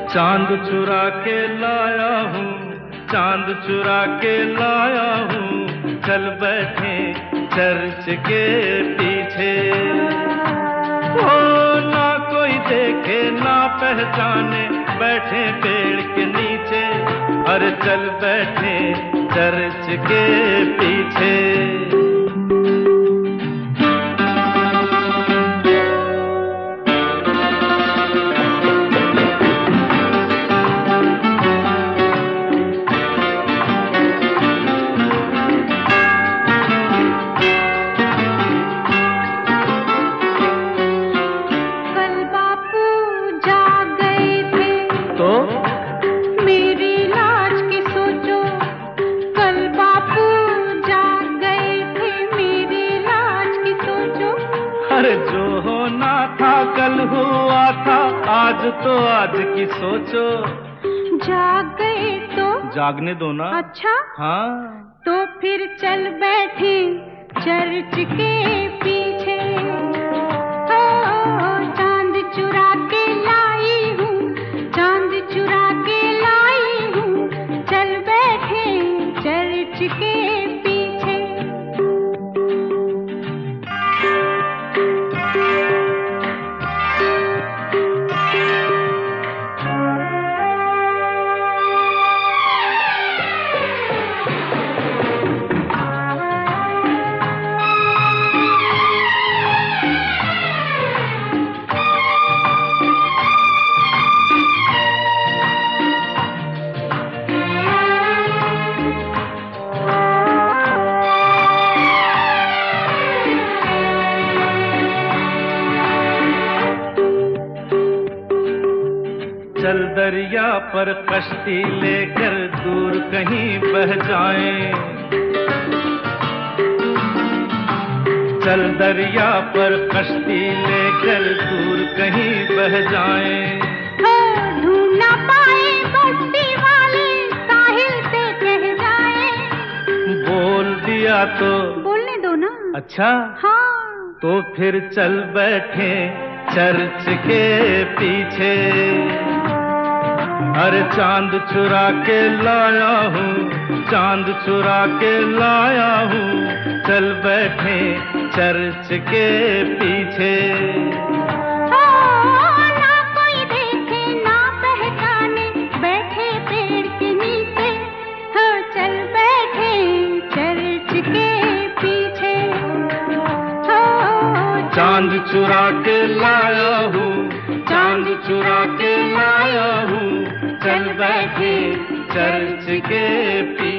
चांद चुरा के लाया हूँ, चांद चुरा के लाया हूँ, चल बैठे चर्च के पीछे। ओ ना कोई देखे ना पहचाने, बैठे पेड़ के नीचे, अरे चल बैठे चर्च के पीछे। मेरी लाज की सोचो, कल बापू जाग गए थे, मेरी लाज की सोचो। अरे जो होना था कल हुआ था, आज तो आज की सोचो। जाग गए तो जागने दो ना। अच्छा हाँ, तो फिर चल बैठे चर्च के पीछे। चांद चुरा के लाई हूँ, चांद चुरा के लाई हूँ, चल बैठे चर्च के पीछे। चल दरिया पर कश्ती लेकर दूर कहीं बह जाएं। चल दरिया पर कश्ती लेकर दूर कहीं बह जाएं। ढूंढ ना पाए बस्ती वाले, साहिल से कह जाए। बोल दिया तो बोलने दो ना। अच्छा हाँ तो फिर चल बैठे चर्च के पीछे। अरे चांद चुरा के लाया हूँ, चांद चुरा के लाया हूँ, चल बैठे चर्च के पीछे। ना कोई देखे ना पहचाने, बैठे पेड़ के नीचे, हाँ चल बैठे चर्च के पीछे। चांद चुरा के लाया हूँ, चांद चुरा के लाया हूँ, चल बैठे चर्च के पीछे।